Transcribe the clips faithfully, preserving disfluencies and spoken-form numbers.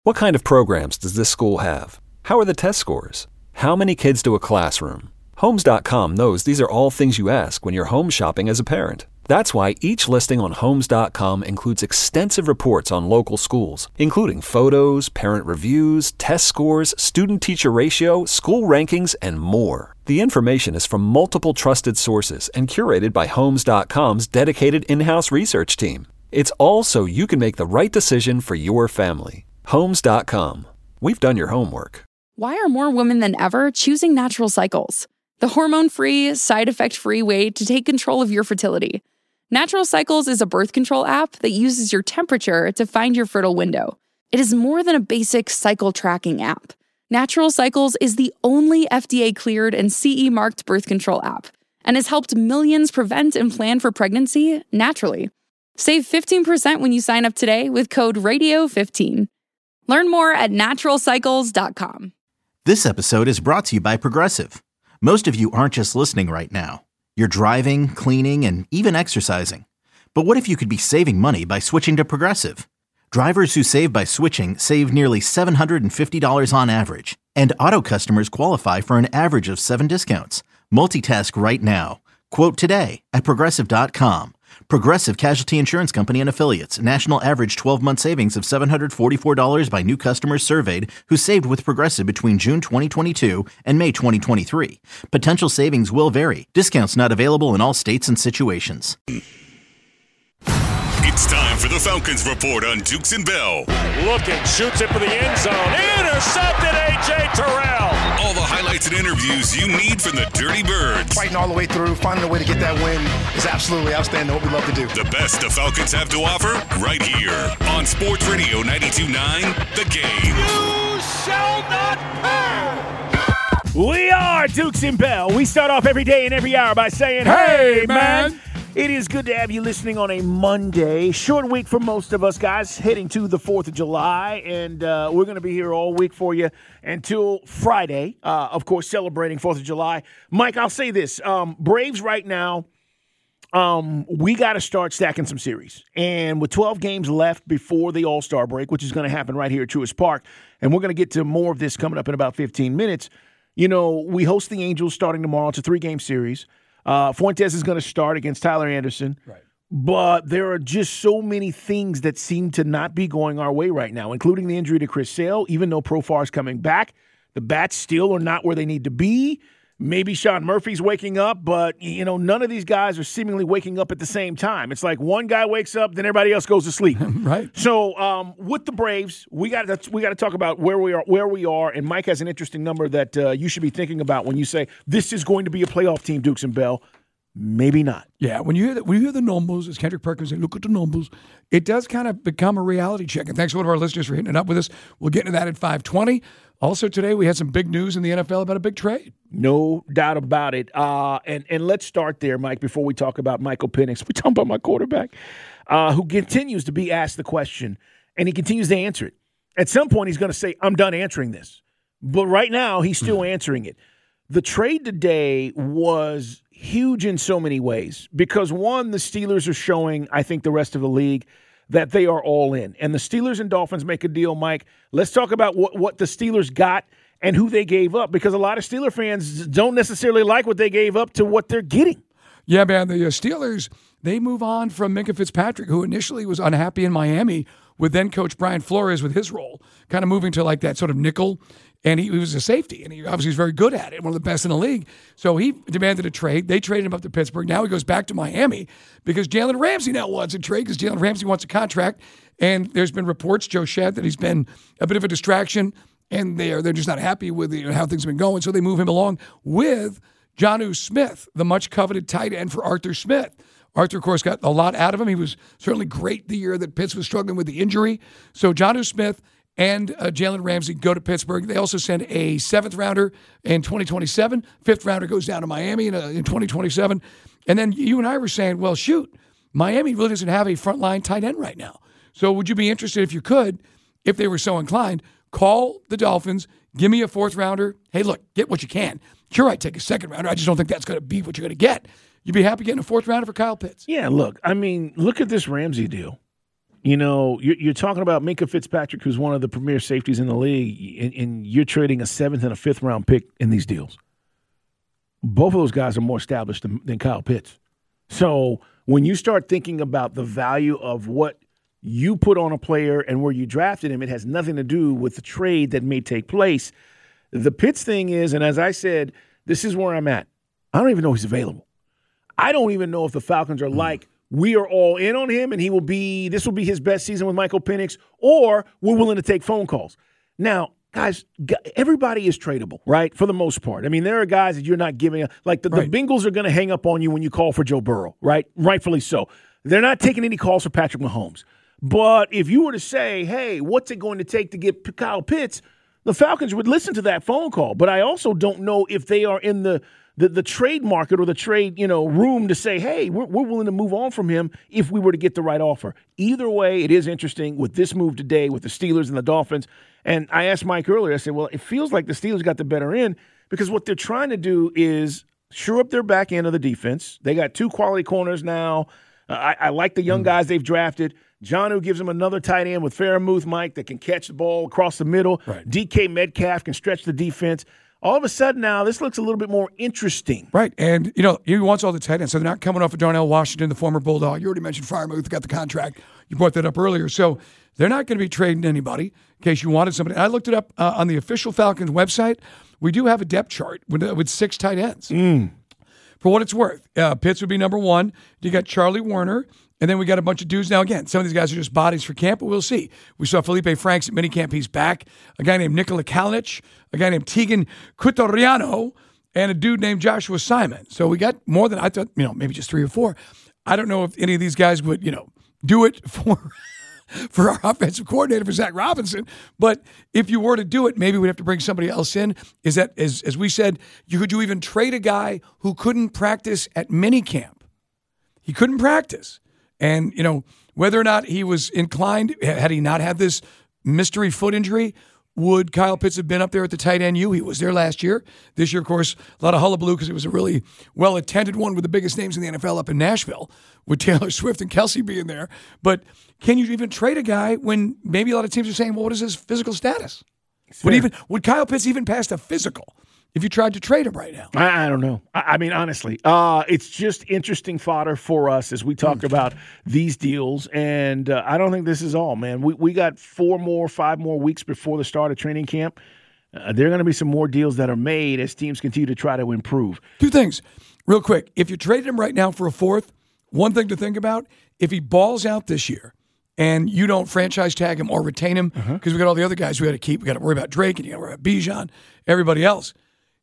What kind of programs does this school have? How are the test scores? How many kids do a classroom? Homes dot com knows these are all things you ask when you're home shopping as a parent. That's why each listing on Homes dot com includes extensive reports on local schools, including photos, parent reviews, test scores, student-teacher ratio, school rankings, and more. The information is from multiple trusted sources and curated by Homes dot com's dedicated in-house research team. It's all so you can make the right decision for your family. Homes dot com. We've done your homework. Why are more women than ever choosing Natural Cycles? The hormone-free, side-effect-free way to take control of your fertility. Natural Cycles is a birth control app that uses your temperature to find your fertile window. It is more than a basic cycle tracking app. Natural Cycles is the only F D A-cleared and C E-marked birth control app and has helped millions prevent and plan for pregnancy naturally. Save fifteen percent when you sign up today with code radio fifteen. Learn more at natural cycles dot com. This episode is brought to you by Progressive. Most of you aren't just listening right now. You're driving, cleaning, and even exercising. But what if you could be saving money by switching to Progressive? Drivers who save by switching save nearly seven hundred fifty dollars on average. And auto customers qualify for an average of seven discounts. Multitask right now. Quote today at progressive dot com. Progressive Casualty Insurance Company and Affiliates. National average twelve-month savings of seven hundred forty-four dollars by new customers surveyed who saved with Progressive between June twenty twenty-two and May twenty twenty-three. Potential savings will vary. Discounts not available in all states and situations. It's time for the Falcons Report on Dukes and Bell. Looking, shoots it for the end zone. Intercepted, A J Terrell. All the highlights and interviews you need from the Dirty Birds. Fighting all the way through, finding a way to get that win is absolutely outstanding. What we love to do. The best the Falcons have to offer right here on Sports Radio ninety-two point nine, The Game. You shall not pass. We are Dukes and Bell. We start off every day and every hour by saying, hey, man. It is good to have you listening on a Monday. Short week for most of us, guys, heading to the fourth of July. And uh, we're going to be here all week for you until Friday, uh, of course, celebrating fourth of July. Mike, I'll say this. Um, Braves right now, um, we got to start stacking some series. And with twelve games left before the All-Star break, which is going to happen right here at Truist Park, and we're going to get to more of this coming up in about fifteen minutes, you know, we host the Angels starting tomorrow. It's a three-game series. Uh, Fuentes is going to start against Tyler Anderson. Right. But there are just so many things that seem to not be going our way right now, including the injury to Chris Sale. Even though Profar is coming back, the bats still are not where they need to be. Maybe Sean Murphy's waking up, but, you know, none of these guys are seemingly waking up at the same time. It's like one guy wakes up, then everybody else goes to sleep. Right. So um, with the Braves, we got to we got to talk about where we are, where we are, and Mike has an interesting number that uh, you should be thinking about when you say this is going to be a playoff team, Dukes and Bell. Maybe not. Yeah, when you hear the, when you hear the numbers, as Kendrick Perkins say, look at the numbers, it does kind of become a reality check. And thanks to one of our listeners for hitting it up with us. We'll get into that at five twenty. Also today, we had some big news in the N F L about a big trade. No doubt about it. Uh, and, and let's start there, Mike, before we talk about Michael Penix. We're talking about my quarterback, uh, who continues to be asked the question, and he continues to answer it. At some point, he's going to say, I'm done answering this. But right now, he's still answering it. The trade today was huge in so many ways because, one, the Steelers are showing, I think, the rest of the league that they are all in. And the Steelers and Dolphins make a deal, Mike. Let's talk about what, what the Steelers got and who they gave up, because a lot of Steeler fans don't necessarily like what they gave up to what they're getting. Yeah, man, the uh, Steelers, they move on from Minkah Fitzpatrick, who initially was unhappy in Miami with then Coach Brian Flores with his role, kind of moving to like that sort of nickel. And he, he was a safety, and he obviously was very good at it, one of the best in the league. So he demanded a trade. They traded him up to Pittsburgh. Now he goes back to Miami because Jalen Ramsey now wants a trade because Jalen Ramsey wants a contract. And there's been reports, Joe Shad, that he's been a bit of a distraction, and they're they're just not happy with you know, how things have been going. So they move him along with Jonnu Smith, the much-coveted tight end for Arthur Smith. Arthur, of course, got a lot out of him. He was certainly great the year that Pitts was struggling with the injury. So Jonnu Smith and uh, Jalen Ramsey go to Pittsburgh. They also send a seventh rounder in twenty twenty-seven. Fifth rounder goes down to Miami in, uh, in twenty twenty-seven. And then you and I were saying, well, shoot, Miami really doesn't have a frontline tight end right now. So would you be interested, if you could, if they were so inclined, call the Dolphins, give me a fourth rounder. Hey, look, get what you can. Sure, I'd take a second rounder. I just don't think that's going to be what you're going to get. You'd be happy getting a fourth rounder for Kyle Pitts. Yeah, look, I mean, look at this Ramsey deal. You know, you're, you're talking about Minkah Fitzpatrick, who's one of the premier safeties in the league, and, and you're trading a seventh and a fifth round pick in these deals. Both of those guys are more established than, than Kyle Pitts. So when you start thinking about the value of what you put on a player and where you drafted him, it has nothing to do with the trade that may take place. The Pitts thing is, and as I said, this is where I'm at. I don't even know he's available. I don't even know if the Falcons are like, we are all in on him and he will be, this will be his best season with Michael Penix, or we're willing to take phone calls. Now, guys, everybody is tradable, right? For the most part. I mean, there are guys that you're not giving, a, like the, right. the Bengals are going to hang up on you when you call for Joe Burrow, right? Rightfully so. They're not taking any calls for Patrick Mahomes. But if you were to say, hey, what's it going to take to get Kyle Pitts, the Falcons would listen to that phone call. But I also don't know if they are in the The, the trade market or the trade, you know, room to say, hey, we're, we're willing to move on from him if we were to get the right offer. Either way, it is interesting with this move today with the Steelers and the Dolphins. And I asked Mike earlier, I said, well, it feels like the Steelers got the better end because what they're trying to do is shore up their back end of the defense. They got two quality corners now. Uh, I, I like the young guys they've drafted. Jonnu gives them another tight end with Fairmouth, Mike, that can catch the ball across the middle. Right. D K Metcalf can stretch the defense. All of a sudden now, this looks a little bit more interesting. Right, and, you know, he wants all the tight ends, so they're not coming off of Darnell Washington, the former Bulldog. You already mentioned Freiermuth got the contract. You brought that up earlier. So they're not going to be trading anybody in case you wanted somebody. I looked it up uh, on the official Falcons website. We do have a depth chart with, uh, with six tight ends. Mm. For what it's worth, uh, Pitts would be number one. You got Charlie Warner. And then we got a bunch of dudes. Now, again, some of these guys are just bodies for camp, but we'll see. We saw Felipe Franks at minicamp. He's back. A guy named Nikola Kalinic, a guy named Tegan Quitoriano, and a dude named Joshua Simon. So we got more than I thought, you know, maybe just three or four. I don't know if any of these guys would, you know, do it for for our offensive coordinator, for Zach Robinson. But if you were to do it, maybe we'd have to bring somebody else in. Is that, as, as we said, you could you even trade a guy who couldn't practice at minicamp? He couldn't practice. And, you know, whether or not he was inclined, had he not had this mystery foot injury, would Kyle Pitts have been up there at the tight end U? He was there last year. This year, of course, a lot of hullabaloo because it was a really well-attended one with the biggest names in the N F L up in Nashville, with Taylor Swift and Kelsey being there. But can you even trade a guy when maybe a lot of teams are saying, well, what is his physical status? Would even would Kyle Pitts even pass the physical if you tried to trade him right now? I, I don't know. I, I mean, honestly, uh, it's just interesting fodder for us as we talk mm. about these deals. And uh, I don't think this is all, man. We we got four more, five more weeks before the start of training camp. Uh, there are going to be some more deals that are made as teams continue to try to improve. Two things, real quick. If you traded him right now for a fourth, one thing to think about, if he balls out this year, and you don't franchise tag him or retain him, because uh-huh. we got all the other guys we got to keep. We got to worry about Drake, and you got to worry about Bijan, everybody else.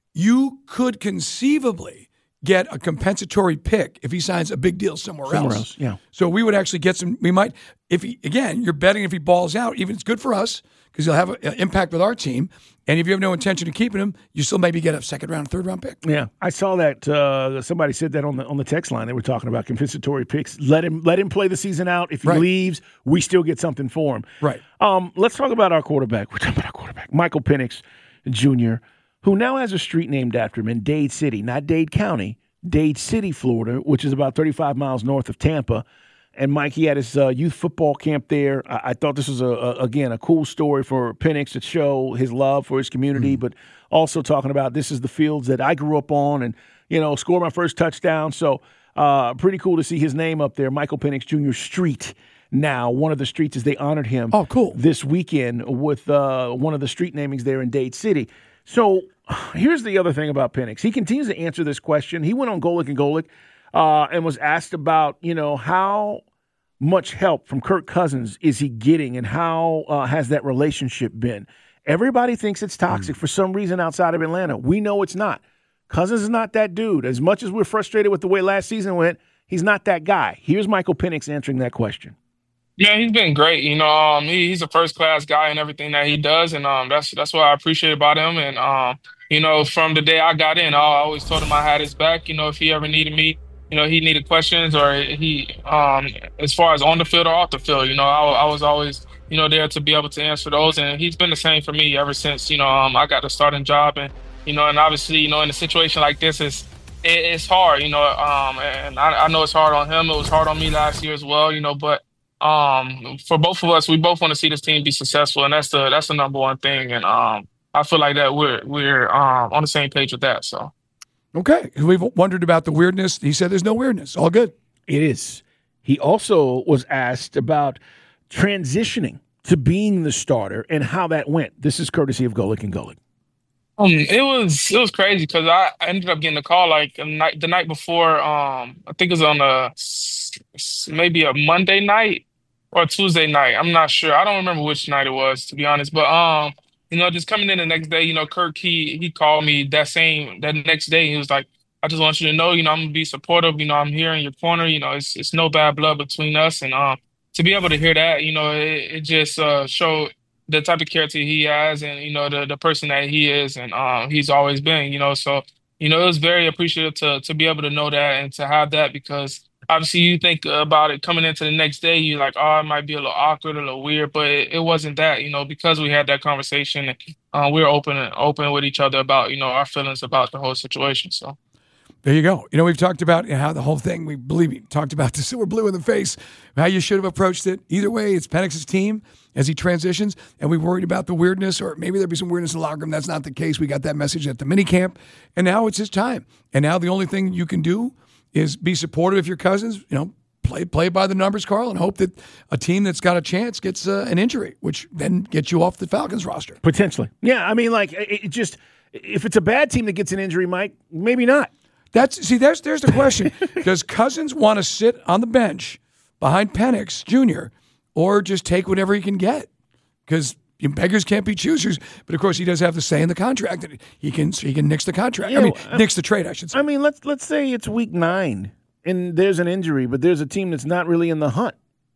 You could conceivably get a compensatory pick if he signs a big deal somewhere, somewhere else. else. Yeah. So we would actually get some. We might, if he again, you're betting if he balls out, even it's good for us because he'll have an impact with our team. And if you have no intention of keeping him, you still maybe get a second round, third round pick. Yeah, I saw that. Uh, somebody said that on the on the text line. They were talking about compensatory picks. Let him let him play the season out. If he right. leaves, we still get something for him. Right. Um. Let's talk about our quarterback. We're talking about our quarterback, Michael Penix Junior, who now has a street named after him in Dade City, not Dade County, Dade City, Florida, which is about thirty-five miles north of Tampa. And Mike, he had his uh, youth football camp there. I, I thought this was, a, a again, a cool story for Penix to show his love for his community, mm. but also talking about this is the fields that I grew up on and, you know, scored my first touchdown. So uh, pretty cool to see his name up there, Michael Penix Junior Street. Now, one of the streets as they honored him oh, cool. this weekend with uh, one of the street namings there in Dade City. So here's the other thing about Penix. He continues to answer this question. He went on Golic and Golic uh, and was asked about, you know, how much help from Kirk Cousins is he getting and how uh, has that relationship been? Everybody thinks it's toxic mm. for some reason outside of Atlanta. We know it's not. Cousins is not that dude. As much as we're frustrated with the way last season went, he's not that guy. Here's Michael Penix answering that question. Yeah, he's been great. You know, um, he, he's a first-class guy in everything that he does, and um, that's that's what I appreciate about him. And, um, you know, from the day I got in, I always told him I had his back. You know, if he ever needed me, you know, he needed questions or he, um, as far as on the field or off the field, you know, I, I was always, you know, there to be able to answer those. And he's been the same for me ever since, you know, um, I got the starting job. And, you know, and obviously, you know, in a situation like this, it's, it, it's hard, you know, um, and I, I know it's hard on him. It was hard on me last year as well, you know, but um, for both of us, we both want to see this team be successful, and that's the that's the number one thing. And um, I feel like that we're we're um, on the same page with that. So, okay, we've wondered about the weirdness. He said there's no weirdness. All good. It is. He also was asked about transitioning to being the starter and how that went. This is courtesy of Golic and Golic. Um, it was it was crazy because I I ended up getting a call like the night the night before. Um, I think it was on a s- s- maybe a Monday night or a Tuesday night. I'm not sure. I don't remember which night it was, to be honest. But um, you know, just coming in the next day, you know, Kirk he he called me that same that next day. He was like, "I just want you to know, you know, I'm gonna be supportive. You know, I'm here in your corner. You know, it's it's no bad blood between us." And um, to be able to hear that, you know, it, it just uh showed the type of character he has and, you know, the, the person that he is and um, he's always been, you know. So, you know, it was very appreciative to to be able to know that and to have that because obviously you think about it coming into the next day, you're like, oh, it might be a little awkward, a little weird, but it, it wasn't that, you know, because we had that conversation and uh, we were open and open with each other about, you know, our feelings about the whole situation. So. There you go. You know, we've talked about how the whole thing, we believe me, talked about this, we're blue in the face, how you should have approached it. Either way, it's Penix's team as he transitions, and we worried about the weirdness, or maybe there'd be some weirdness in the locker room. That's not the case. We got that message at the mini camp, and now it's his time. And now the only thing you can do is be supportive of your cousins, you know, play play by the numbers, Carl, and hope that a team that's got a chance gets uh, an injury, which then gets you off the Falcons roster. Potentially. Yeah, I mean, like, it, it just, if it's a bad team that gets an injury, Mike, maybe not. That's see. There's there's the question. Does Cousins want to sit on the bench behind Penix Junior or just take whatever he can get? Because beggars can't be choosers. But of course, he does have the say in the contract that he can he can nix the contract. You I mean, know, nix the trade. I should say. I mean, let's let's say it's week nine and there's an injury, but there's a team that's not really in the hunt,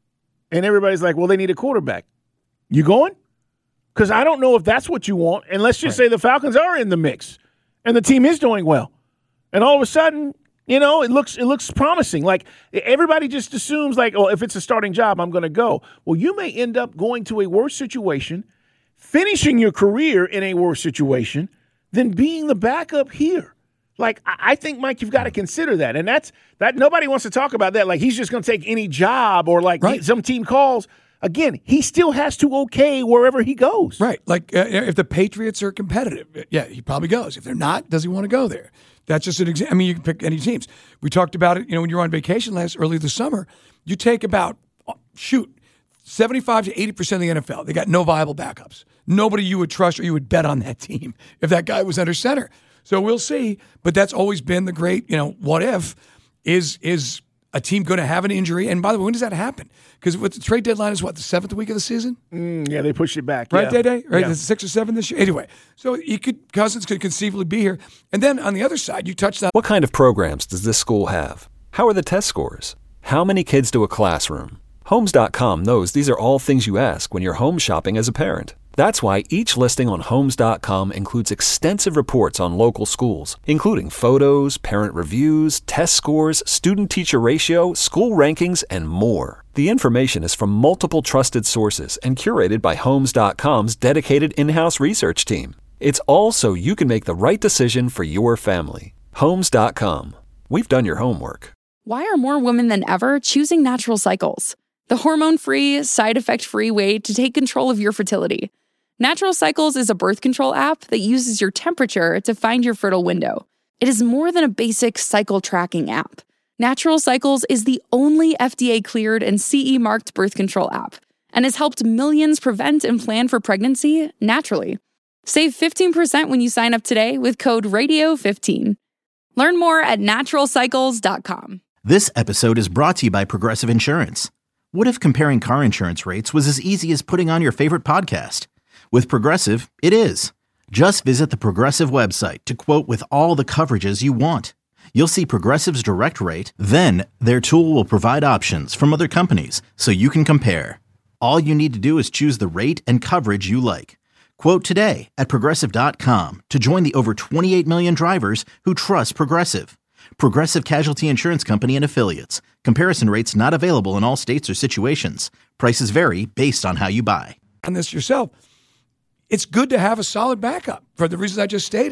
and everybody's like, well, they need a quarterback. You going? Because I don't know if that's what you want. And let's just right. say the Falcons are in the mix, and the team is doing well. And all of a sudden, you know, it looks it looks promising. Like everybody just assumes, like, oh, if it's a starting job, I'm going to go. Well, you may end up going to a worse situation, finishing your career in a worse situation, than being the backup here. Like, I think, Mike, you've got to consider that. And that's that. Nobody wants to talk about that. Like, he's just going to take any job or like right. some team calls. Again, he still has to okay wherever he goes. Right. Like uh, if the Patriots are competitive, yeah, he probably goes. If they're not, does he want to go there? That's just an example. I mean, you can pick any teams. We talked about it, you know, when you were on vacation last early this summer, you take about, shoot, seventy-five to eighty percent of the N F L. They got no viable backups. Nobody you would trust or you would bet on that team if that guy was under center. So we'll see. But that's always been the great, you know, what if is is a team going to have an injury? And by the way, when does that happen? Because with the trade deadline is what, the seventh week of the season? Mm, yeah, they pushed it back. Right, yeah. Day Day? Right, yeah. the six or seven this year? Anyway, so you could Cousins could conceivably be here. And then on the other side, you touched on. What kind of programs does this school have? How are the test scores? How many kids do a classroom? Homes dot com knows these are all things you ask when you're home shopping as a parent. That's why each listing on Homes dot com includes extensive reports on local schools, including photos, parent reviews, test scores, student-teacher ratio, school rankings, and more. The information is from multiple trusted sources and curated by Homes dot com's dedicated in-house research team. It's all so you can make the right decision for your family. Homes dot com. We've done your homework. Why are more women than ever choosing Natural Cycles? The hormone-free, side-effect-free way to take control of your fertility. Natural Cycles is a birth control app that uses your temperature to find your fertile window. It is more than a basic cycle tracking app. Natural Cycles is the only F D A-cleared and C E-marked birth control app and has helped millions prevent and plan for pregnancy naturally. Save fifteen percent when you sign up today with code radio fifteen. Learn more at natural cycles dot com. This episode is brought to you by Progressive Insurance. What if comparing car insurance rates was as easy as putting on your favorite podcast? With Progressive, it is. Just visit the Progressive website to quote with all the coverages you want. You'll see Progressive's direct rate, then their tool will provide options from other companies so you can compare. All you need to do is choose the rate and coverage you like. Quote today at progressive dot com to join the over twenty-eight million drivers who trust Progressive. Progressive Casualty Insurance Company and Affiliates. Comparison rates not available in all states or situations. Prices vary based on how you buy. On this yourself. It's good to have a solid backup for the reasons I just stated.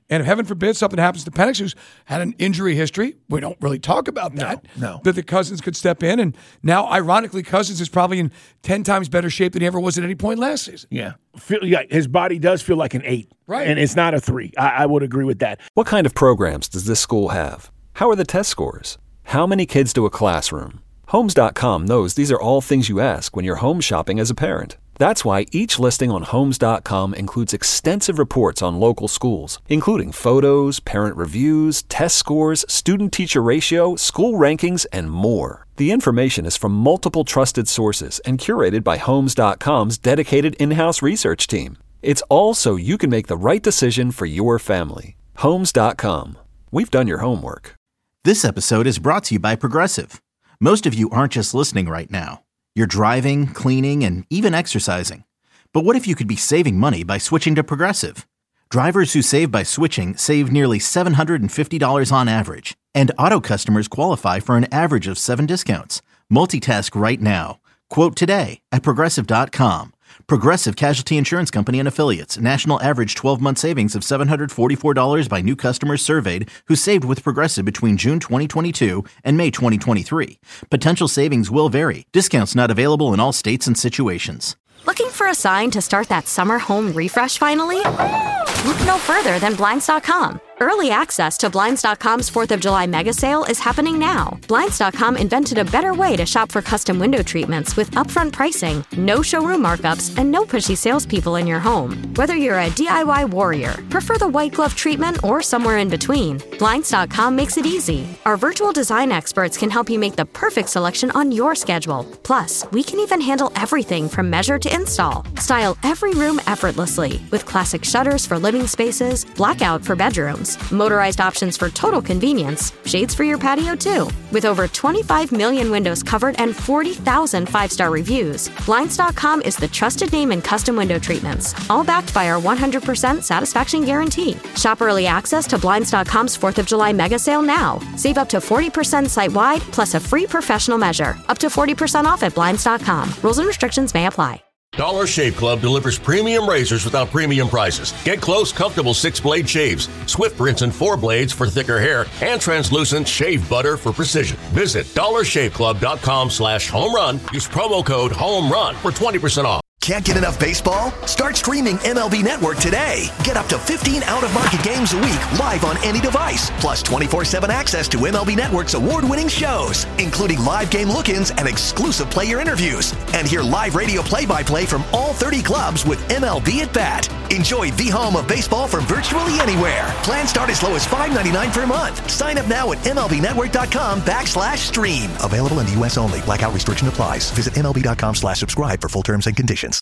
And if heaven forbid something happens to Penix, who's had an injury history, we don't really talk about that. No, no. That the Cousins could step in. And now, ironically, Cousins is probably in ten times better shape than he ever was at any point last season. Yeah. Feel, yeah, his body does feel like an eight. Right. And it's not a three. I, I would agree with that. What kind of programs does this school have? How are the test scores? How many kids do a classroom? Homes dot com knows these are all things you ask when you're home shopping as a parent. That's why each listing on Homes dot com includes extensive reports on local schools, including photos, parent reviews, test scores, student-teacher ratio, school rankings, and more. The information is from multiple trusted sources and curated by Homes dot com's dedicated in-house research team. It's all so you can make the right decision for your family. Homes dot com. We've done your homework. This episode is brought to you by Progressive. Most of you aren't just listening right now. You're driving, cleaning, and even exercising. But what if you could be saving money by switching to Progressive? Drivers who save by switching save nearly seven hundred fifty dollars on average. And auto customers qualify for an average of seven discounts. Multitask right now. Quote today at Progressive dot com. Progressive Casualty Insurance Company and Affiliates. National average twelve-month savings of seven hundred forty-four dollars by new customers surveyed who saved with Progressive between June twenty twenty-two and May twenty twenty-three. Potential savings will vary. Discounts not available in all states and situations. Looking for a sign to start that summer home refresh finally? Look no further than Blinds dot com. Early access to Blinds dot com's fourth of July mega sale is happening now. Blinds dot com invented a better way to shop for custom window treatments with upfront pricing, no showroom markups, and no pushy salespeople in your home. Whether you're a D I Y warrior, prefer the white glove treatment, or somewhere in between, Blinds dot com makes it easy. Our virtual design experts can help you make the perfect selection on your schedule. Plus, we can even handle everything from measure to install. Style every room effortlessly with classic shutters for living spaces, blackout for bedrooms, motorized options for total convenience, shades for your patio too. With over twenty-five million windows covered and forty thousand five-star reviews, Blinds dot com is the trusted name in custom window treatments, all backed by our one hundred percent satisfaction guarantee. Shop early access to Blinds dot com's fourth of July mega sale now. Save up to forty percent site-wide plus a free professional measure. Up to forty percent off at Blinds dot com. Rules and restrictions may apply. Dollar Shave Club delivers premium razors without premium prices. Get close, comfortable six-blade shaves, swift rinse and four blades for thicker hair, and translucent shave butter for precision. Visit dollar shave club dot com slash home run. Use promo code HOMERUN for twenty percent off. Can't get enough baseball? Start streaming M L B Network today. Get up to fifteen out-of-market games a week live on any device. Plus twenty-four seven access to M L B Network's award-winning shows, including live game look-ins and exclusive player interviews. And hear live radio play-by-play from all thirty clubs with M L B at Bat. Enjoy the home of baseball from virtually anywhere. Plans start as low as five ninety-nine per month. Sign up now at M L B network dot com backslash stream. Available in the U S only. Blackout restriction applies. Visit M L B dot com slash subscribe for full terms and conditions.